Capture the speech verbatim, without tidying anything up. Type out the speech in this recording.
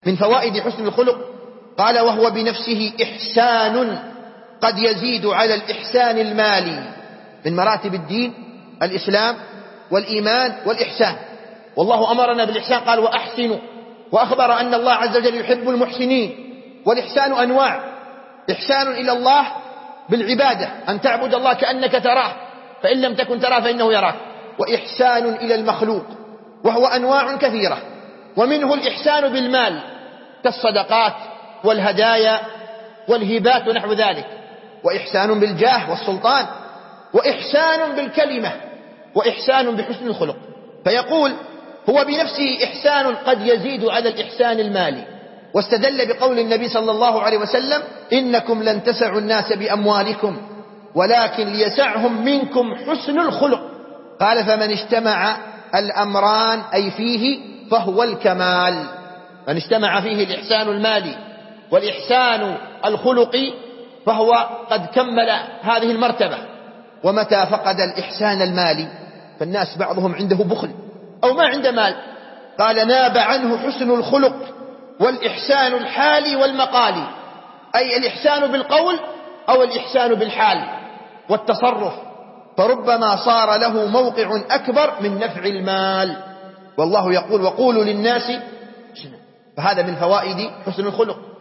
من فوائد حسن الخلق قال: وهو بنفسه إحسان قد يزيد على الإحسان المالي. من مراتب الدين الإسلام والإيمان والإحسان، والله أمرنا بالإحسان قال: وأحسنوا، وأخبر أن الله عز وجل يحب المحسنين. والإحسان أنواع: إحسان إلى الله بالعبادة، أن تعبد الله كأنك تراه، فإن لم تكن تراه فإنه يراك. وإحسان إلى المخلوق، وهو أنواع كثيرة، ومنه الإحسان بالمال كالصدقات والهدايا والهبات ونحو ذلك، وإحسان بالجاه والسلطان، وإحسان بالكلمة، وإحسان بحسن الخلق. فيقول: هو بنفسه إحسان قد يزيد على الإحسان المالي. واستدل بقول النبي صلى الله عليه وسلم: إنكم لن تسعوا الناس بأموالكم ولكن ليسعهم منكم حسن الخلق. قال: فمن اجتمع الأمران أي فيه فهو الكمال. من اجتمع فيه الإحسان المالي والإحسان الخلقي فهو قد كمل هذه المرتبة. ومتى فقد الإحسان المالي فالناس بعضهم عنده بخل أو ما عنده مال، قال: ناب عنه حسن الخلق والإحسان الحالي والمقالي، أي الإحسان بالقول أو الإحسان بالحال والتصرف، فربما صار له موقع أكبر من نفع المال. والله يقول: وقولوا للناس حسنا. فهذا من فوائد حسن الخلق.